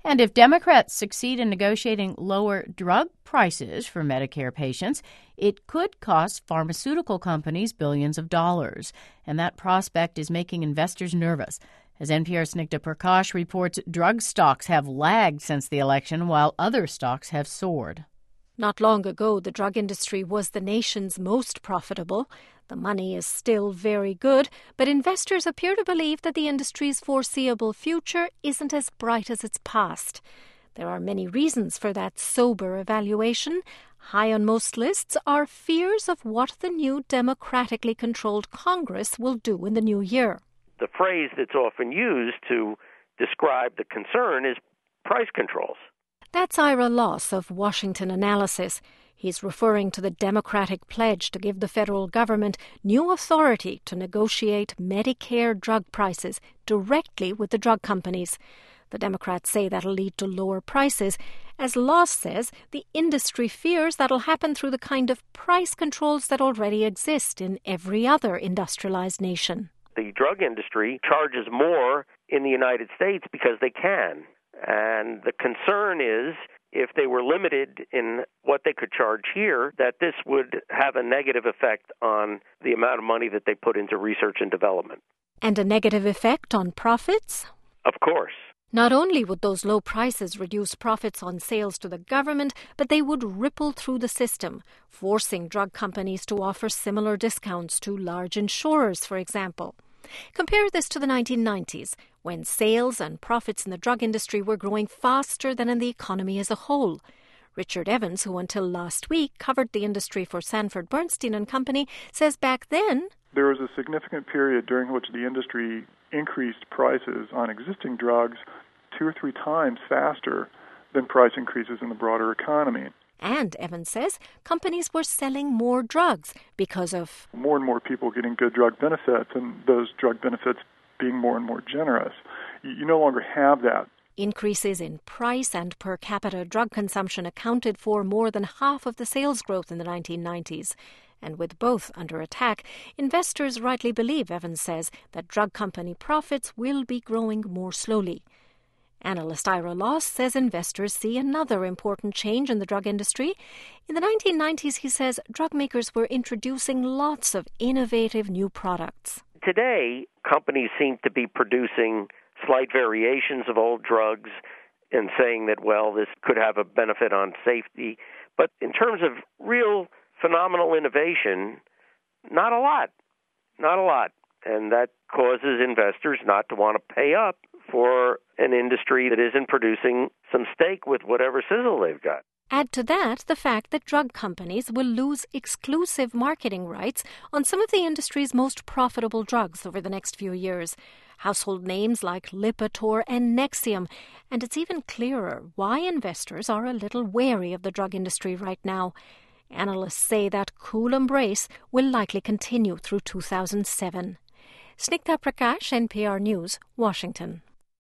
And if Democrats succeed in negotiating lower drug prices for Medicare patients, it could cost pharmaceutical companies billions of dollars. And that prospect is making investors nervous. As NPR's Snigdha Prakash reports, drug stocks have lagged since the election, while other stocks have soared. Not long ago, the drug industry was the nation's most profitable. The money is still very good, but investors appear to believe that the industry's foreseeable future isn't as bright as its past. There are many reasons for that sober evaluation. High on most lists are fears of what the new democratically controlled Congress will do in the new year. The phrase that's often used to describe the concern is price controls. That's Ira Loss of Washington Analysis. He's referring to the Democratic pledge to give the federal government new authority to negotiate Medicare drug prices directly with the drug companies. The Democrats say that'll lead to lower prices. As Loss says, the industry fears that'll happen through the kind of price controls that already exist in every other industrialized nation. The drug industry charges more in the United States because they can. And the concern is, if they were limited in what they could charge here, that this would have a negative effect on the amount of money that they put into research and development. And a negative effect on profits? Of course. Not only would those low prices reduce profits on sales to the government, but they would ripple through the system, forcing drug companies to offer similar discounts to large insurers, for example. Compare this to the 1990s, when sales and profits in the drug industry were growing faster than in the economy as a whole. Richard Evans, who until last week covered the industry for Sanford Bernstein and Company, says back then there was a significant period during which the industry increased prices on existing drugs 2 or 3 times faster than price increases in the broader economy. And, Evans says, companies were selling more drugs because of more and more people getting good drug benefits, and those drug benefits being more and more generous. You no longer have that. Increases in price and per capita drug consumption accounted for more than half of the sales growth in the 1990s. And with both under attack, investors rightly believe, Evans says, that drug company profits will be growing more slowly. Analyst Ira Loss says investors see another important change in the drug industry. In the 1990s, he says, drug makers were introducing lots of innovative new products. Today, companies seem to be producing slight variations of old drugs and saying that, well, this could have a benefit on safety. But in terms of real phenomenal innovation, not a lot. Not a lot. And that causes investors not to want to pay up for an industry that isn't producing some steak with whatever sizzle they've got. Add to that the fact that drug companies will lose exclusive marketing rights on some of the industry's most profitable drugs over the next few years. Household names like Lipitor and Nexium. And it's even clearer why investors are a little wary of the drug industry right now. Analysts say that cool embrace will likely continue through 2007. Snigdha Prakash, NPR News, Washington.